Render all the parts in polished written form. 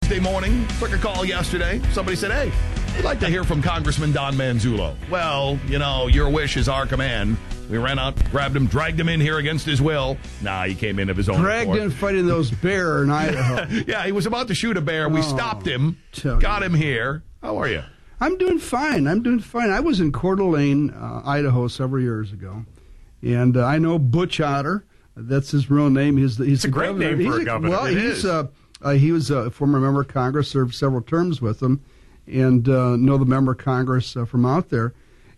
Tuesday morning. Took a call yesterday. Somebody said, hey, we'd like to hear from Congressman Don Manzullo. Well, your wish is our command. We ran out, grabbed him, dragged him in here against his will. Nah, he came in of his own Dragged him fighting those bears in Idaho. Yeah, he was about to shoot a bear. We stopped him, got him here. How are you? I'm doing fine. I was in Coeur d'Alene, Idaho, several years ago. And I know Butch Otter. That's his real name. He's a great name for a governor. Well, he was a former member of Congress, served several terms with him, and know the member of Congress from out there.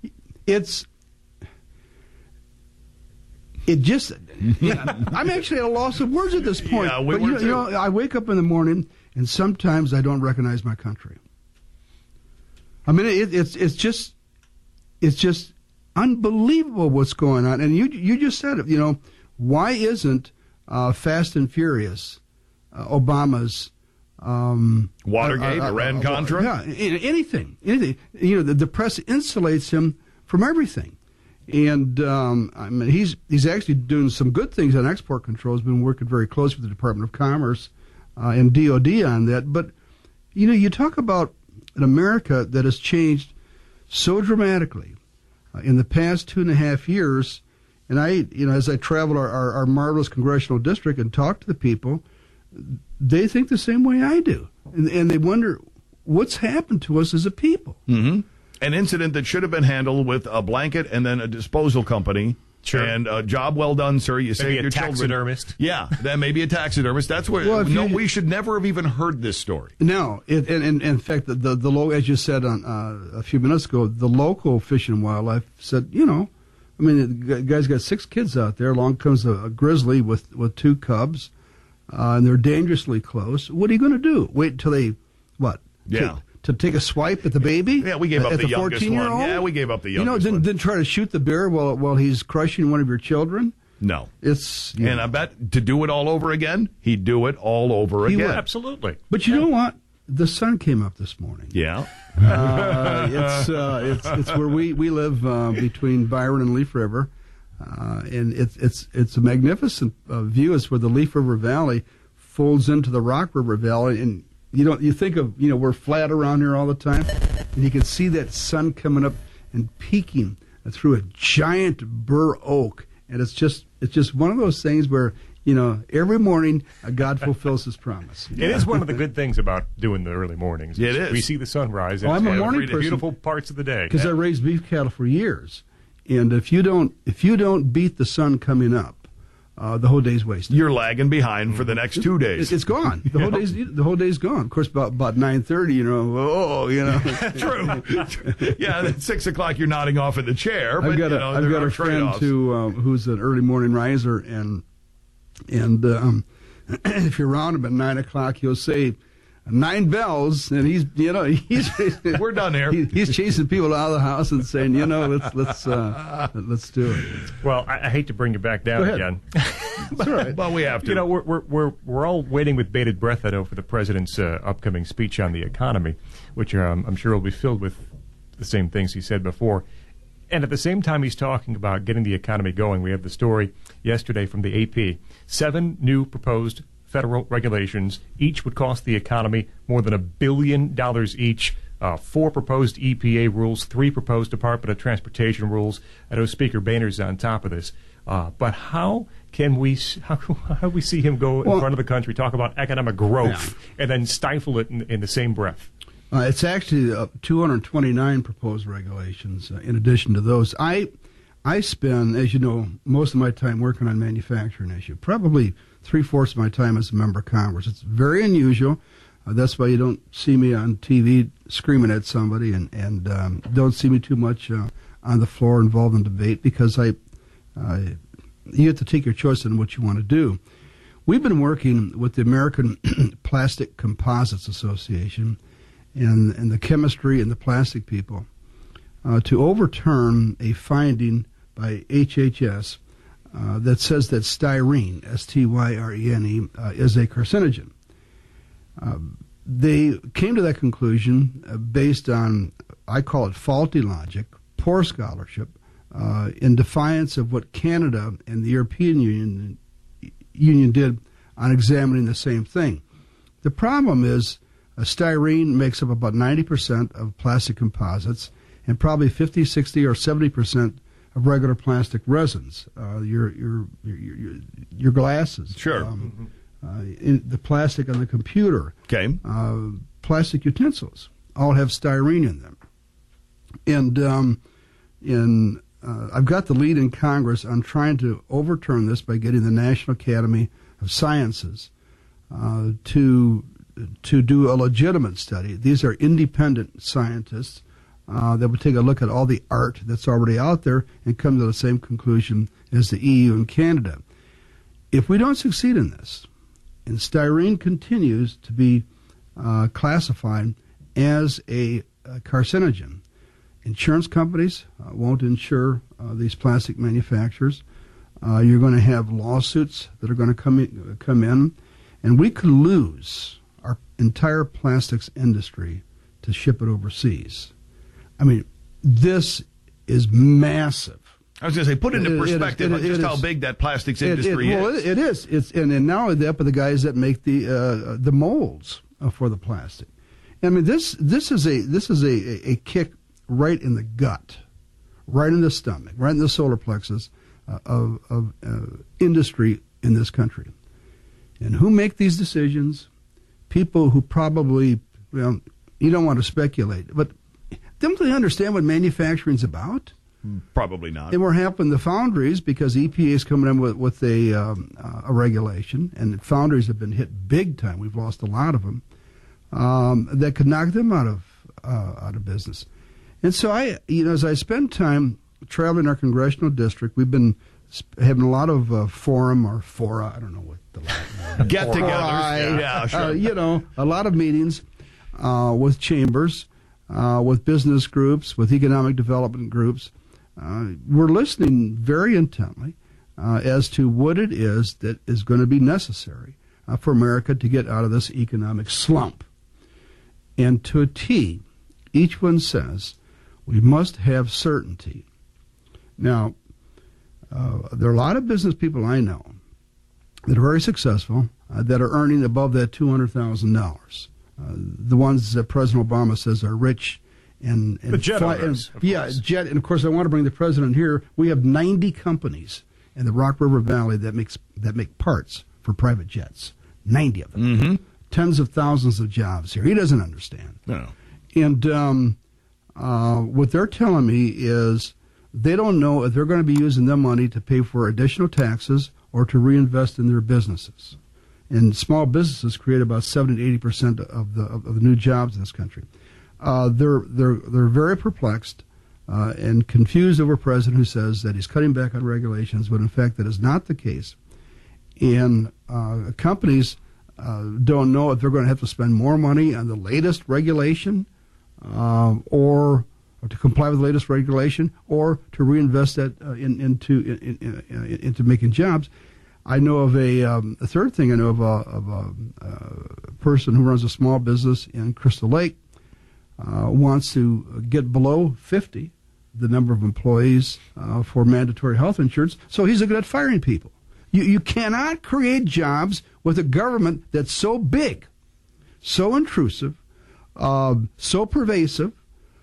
I'm actually at a loss of words at this point. Yeah, but I wake up in the morning and sometimes I don't recognize my country. I mean, it's just unbelievable what's going on. And you just said it. Why isn't Fast and Furious, Obama's Watergate, Iran-Contra? Yeah, anything. The press insulates him from everything. And he's actually doing some good things on export control. He's been working very close with the Department of Commerce and DOD on that. But you talk about an America that has changed so dramatically in the past 2.5 years. And as I travel our marvelous congressional district and talk to the people, they think the same way I do, and they wonder what's happened to us as a people. Mm-hmm. An incident that should have been handled with a blanket and then a disposal company. Sure. And a job well done, sir. You saved your children. Maybe a taxidermist. Yeah, then maybe a taxidermist. That's where. We should never have even heard this story. No, and in fact, the local, as you said a few minutes ago, the local Fish and Wildlife said, the guy's got 6 kids out there. Along comes a grizzly with 2 cubs, and they're dangerously close. What are you going to do? Wait until they what? Yeah. To take a swipe at the baby? Yeah, we gave up the youngest one. Yeah, we gave up the youngest one. Didn't try to shoot the bear while he's crushing one of your children? No. And I bet to do it all over again, he'd do it all over again. Would. Absolutely. But you know what? The sun came up this morning. Yeah. It's where we live between Byron and Leaf River. And it's a magnificent view. It's where the Leaf River Valley folds into the Rock River Valley, and you think of, we're flat around here all the time, and you can see that sun coming up and peeking through a giant bur oak, and it's just one of those things where, every morning God fulfills His promise. It is one of the good things about doing the early mornings. It is. We see the sunrise. I'm a morning person. Beautiful parts of the day. Because I raised beef cattle for years, and if you don't beat the sun coming up, the whole day's wasted. You're lagging behind for the next 2 days. It's gone. The whole day's gone. Of course, about 9:30, True. Yeah, at 6 o'clock you're nodding off in the chair. But, I've got a friend who's an early morning riser, and if you're around him at 9 o'clock, he'll say 9 bells, and he's we're done here. He's chasing people out of the house and saying, let's do it. Well, I hate to bring you back down again. That's all right. Well, we have to. We're all waiting with bated breath, I know, for the president's upcoming speech on the economy, which I'm sure will be filled with the same things he said before. And at the same time he's talking about getting the economy going, we have the story yesterday from the AP. 7 new proposed federal regulations. Each would cost the economy more than $1 billion each. 4 proposed EPA rules, 3 proposed Department of Transportation rules. I know Speaker Boehner's on top of this. But how do we see him go in front of the country, talk about economic growth, and then stifle it in the same breath? It's actually 229 proposed regulations in addition to those. I spend, as you know, most of my time working on manufacturing issue, probably 3/4 of my time as a member of Congress. It's very unusual. That's why you don't see me on TV screaming at somebody, and don't see me too much on the floor involved in debate, because you have to take your choice on what you want to do. We've been working with the American Plastic Composites Association and the chemistry and the plastic people to overturn a finding by HHS that says that styrene, S-T-Y-R-E-N-E, is a carcinogen. They came to that conclusion based on, I call it faulty logic, poor scholarship, in defiance of what Canada and the European Union did on examining the same thing. The problem is Styrene makes up about 90% of plastic composites and probably 50, 60, or 70% of regular plastic resins. Your glasses. Sure. The plastic on the computer. Okay. Plastic utensils all have styrene in them. And I've got the lead in Congress on trying to overturn this by getting the National Academy of Sciences to do a legitimate study. These are independent scientists that would take a look at all the art that's already out there and come to the same conclusion as the EU and Canada. If we don't succeed in this, and styrene continues to be classified as a carcinogen, insurance companies won't insure these plastic manufacturers. You're going to have lawsuits that are going to come in, and we could lose our entire plastics industry to ship it overseas. I mean, this is massive. I was going to say, put into perspective just how big that plastics industry is. Well, it is. And not only that, but the guys that make the molds for the plastic. I mean, this is a kick right in the gut, right in the stomach, right in the solar plexus of industry in this country. And who make these decisions? People who probably, well, you don't want to speculate, but don't they understand what manufacturing is about? Probably not. And we're helping the foundries because EPA is coming in with a regulation, and foundries have been hit big time. We've lost a lot of them that could knock them out of business. And so as I spend time traveling our congressional district, we've been having a lot of forum or fora. I don't know what the Latin get-togethers. Yeah, sure. A lot of meetings with chambers, with business groups, with economic development groups. We're listening very intently as to what it is that is going to be necessary for America to get out of this economic slump. And to a T, each one says we must have certainty. Now, there are a lot of business people I know that are very successful that are earning above that $200,000. The ones that President Obama says are rich and the jet owners, jet. And of course, I want to bring the president here. We have 90 companies in the Rock River Valley that make parts for private jets. 90 of them. Mm-hmm. Tens of thousands of jobs here. He doesn't understand. No. And what they're telling me is they don't know if they're going to be using their money to pay for additional taxes or to reinvest in their businesses. And small businesses create about 70 to 80% of the new jobs in this country. They're very perplexed and confused over a president who says that he's cutting back on regulations, but in fact that is not the case. And companies don't know if they're going to have to spend more money on the latest regulation or to comply with the latest regulation or to reinvest that into making jobs. I know of a third thing. I know of a person who runs a small business in Crystal Lake, wants to get below 50, the number of employees for mandatory health insurance. So he's looking at firing people. You cannot create jobs with a government that's so big, so intrusive, so pervasive,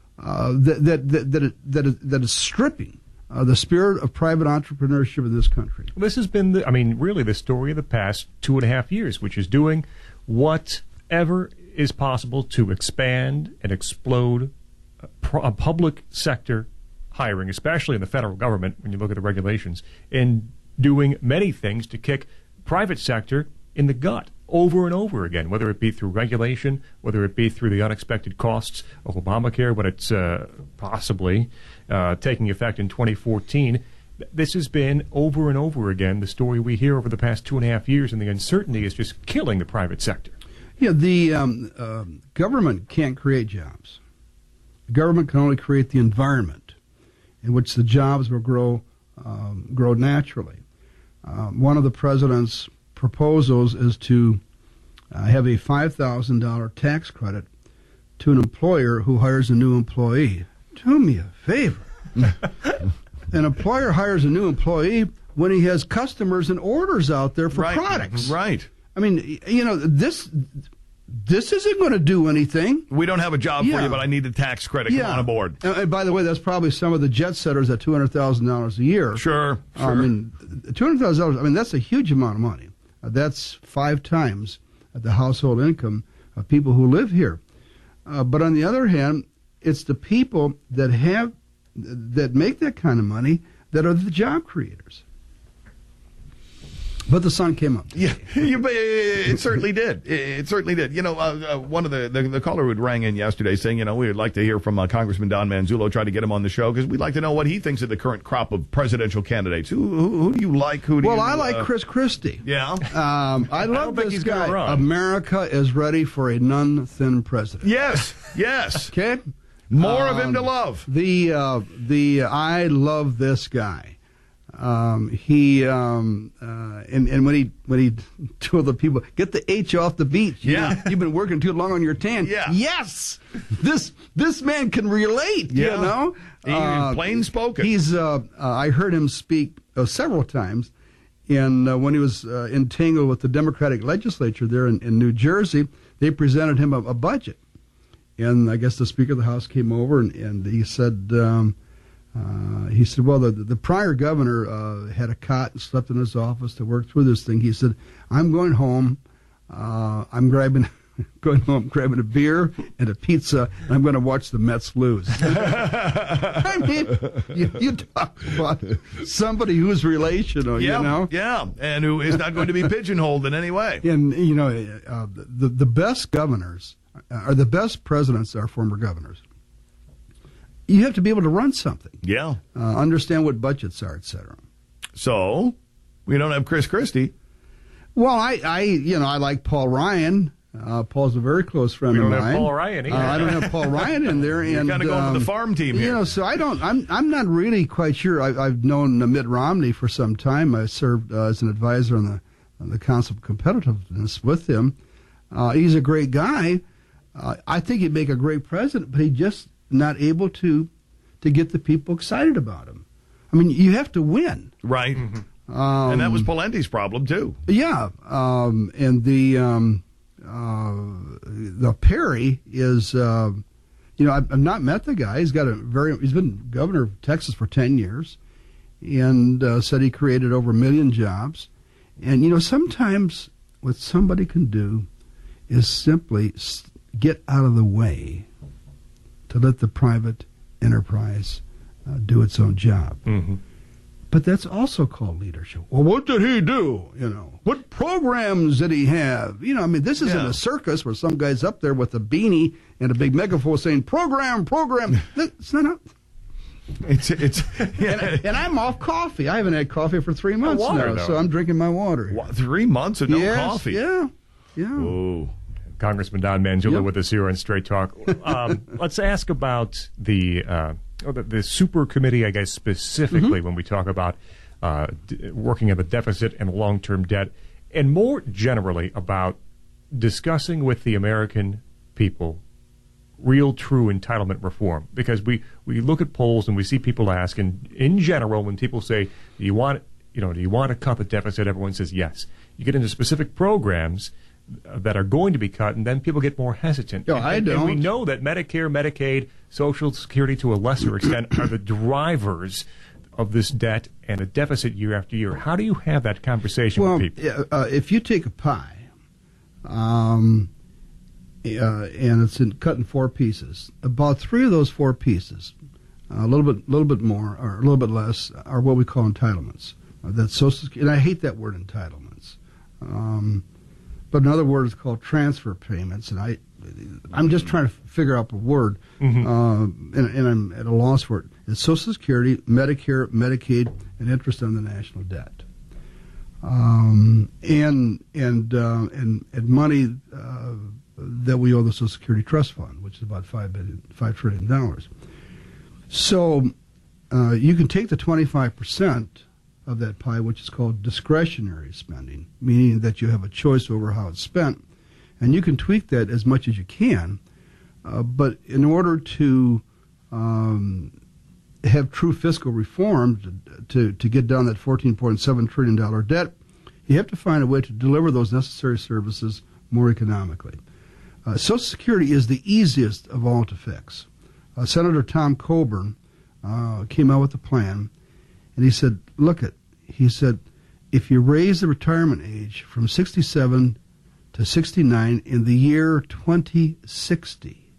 that is stripping the spirit of private entrepreneurship in this country. This has been, really the story of the past 2.5 years, which is doing whatever is possible to expand and explode public sector hiring, especially in the federal government when you look at the regulations, and doing many things to kick private sector in the gut over and over again, whether it be through regulation, whether it be through the unexpected costs of Obamacare when it's possibly taking effect in 2014. This has been over and over again the story we hear over the past 2.5 years, and the uncertainty is just killing the private sector. Yeah, the government can't create jobs. The government can only create the environment in which the jobs will grow naturally. One of the president's proposals is to have a $5,000 tax credit to an employer who hires a new employee. Do me a favor. An employer hires a new employee when he has customers and orders out there for products. Right. I mean, this isn't going to do anything. We don't have a job for Yeah. you, but I need a tax credit. Come on aboard. And by the way, that's probably some of the jet setters at $200,000 a year. Sure. I mean, $200,000. I mean, that's a huge amount of money. That's 5 times the household income of people who live here. But on the other hand, it's the people that make that kind of money that are the job creators. But the sun came up. Yeah, it certainly did. It certainly did. You know, one of the caller who rang in yesterday saying, you know, we would like to hear from Congressman Don Manzullo, try to get him on the show because we'd like to know what he thinks of the current crop of presidential candidates. Who do you like? I like Chris Christie. Yeah. I love think this he's guy. gonna run. America is ready for a none-thin president. Yes. Okay? More of him to love. I love this guy. And when he told the people, get the H off the beach. Yeah. You've been working too long on your tan. Yeah. Yes. This man can relate, Yeah. you know. Plain spoken. I heard him speak several times when he was entangled with the Democratic legislature there in New Jersey. They presented him a budget. And I guess the Speaker of the House came over and he said, well, the prior governor had a cot and slept in his office to work through this thing. He said, I'm going home. I'm going home, grabbing a beer and a pizza, and I'm going to watch the Mets lose. I mean, you talk about somebody who's relational, you know? Yeah, and who is not going to be pigeonholed in any way. And, you know, the best governors are the best presidents are former governors. You have to be able to run something. Yeah. Understand what budgets are, et cetera. So, we don't have Chris Christie. Well, I like Paul Ryan. Paul's a very close friend We of don't mine. have Paul Ryan either. I don't have Paul Ryan in there. You're kind of going for the farm team here. You know, so I'm not really quite sure. I've known Mitt Romney for some time. I served as an advisor on the Council of Competitiveness with him. He's a great guy. I think he'd make a great president, but he's just not able to get the people excited about him. I mean, you have to win. Right. Mm-hmm. And that was Palente's problem, too. Yeah. And the Perry is, I've not met the guy. He's been governor of Texas for 10 years and said he created over 1 million jobs. And, you know, sometimes what somebody can do is simply get out of the way to let the private enterprise do its own job. Mm-hmm. But that's also called leadership. Well, what did he do? You know, what programs did he have? You know, I mean, this isn't a circus where some guy's up there with a beanie and a big megaphone saying, program. It's not. It's and I'm off coffee. I haven't had coffee for 3 months water, now, though. so I'm drinking my water. What, 3 months of no coffee? Yeah. Ooh. Congressman Don Manzullo Yep. with us here on Straight Talk. Let's ask about the super committee, I guess, specifically when we talk about working on the deficit and long-term debt, and more generally about discussing with the American people real, true entitlement reform. Because we look at polls and we see people ask, and in general, when people say, do you want to cut the deficit? Everyone says yes. You get into specific programs that are going to be cut, and then people get more hesitant. No, I don't. And we know that Medicare, Medicaid, Social Security to a lesser extent are the drivers of this debt and a deficit year after year. How do you have that conversation with people? If you take a pie, and it's cut in 4 pieces, about 3 of those 4 pieces, a little bit more or a little bit less, are what we call entitlements. That's Social Security, and I hate that word entitlements. But another word is called transfer payments, and I'm just trying to figure out the word, and I'm at a loss for it. It's Social Security, Medicare, Medicaid, and interest on the national debt, and money that we owe the Social Security Trust Fund, which is about $5 trillion. So you can take the 25% of that pie, which is called discretionary spending, meaning that you have a choice over how it's spent, and you can tweak that as much as you can. But in order to have true fiscal reform, to get down that $14.7 trillion debt, you have to find a way to deliver those necessary services more economically. Social Security is the easiest of all to fix. Senator Tom Coburn came out with a plan, and he said, if you raise the retirement age from 67 to 69 in the year 2060,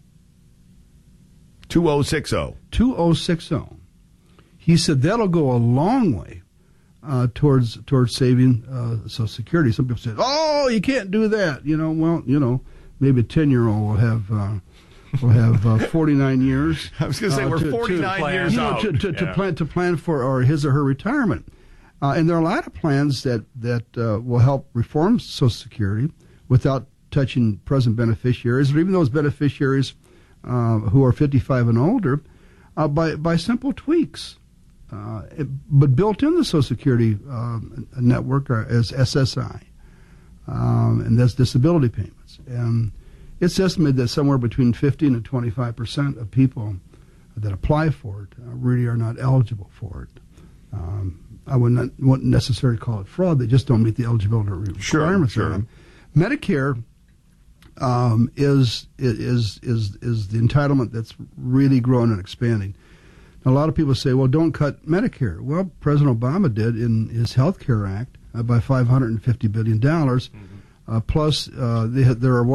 2060, he said that'll go a long way towards saving Social Security. Some people said, "Oh, you can't do that." Maybe a 10-year-old will have 49 years. I was going to say we're 49 years out to plan for his or her retirement. And there are a lot of plans that will help reform Social Security without touching present beneficiaries, or even those beneficiaries who are 55 and older, by simple tweaks. But built in the Social Security network as SSI, and that's disability payments. And it's estimated that somewhere between 15 and 25% of people that apply for it really are not eligible for it. I wouldn't necessarily call it fraud. They just don't meet the eligibility requirements. Sure. Medicare is the entitlement that's really growing and expanding. Now, a lot of people say, well, don't cut Medicare. Well, President Obama did in his Health Care Act by $550 billion. Plus, there are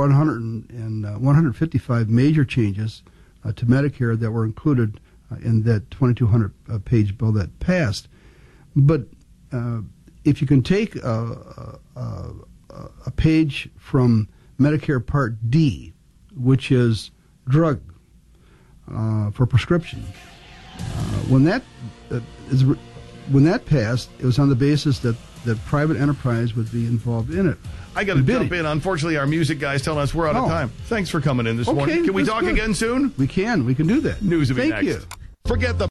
155 major changes to Medicare that were included in that 2,200-page bill that passed. But if you can take a page from Medicare Part D, which is drug for prescription, when that passed, it was on the basis that private enterprise would be involved in it. I got to jump in. Unfortunately, our music guy's telling us we're out of time. Thanks for coming in this morning. Can we talk again soon? We can. We can do that. News will be next. Thank you. Forget the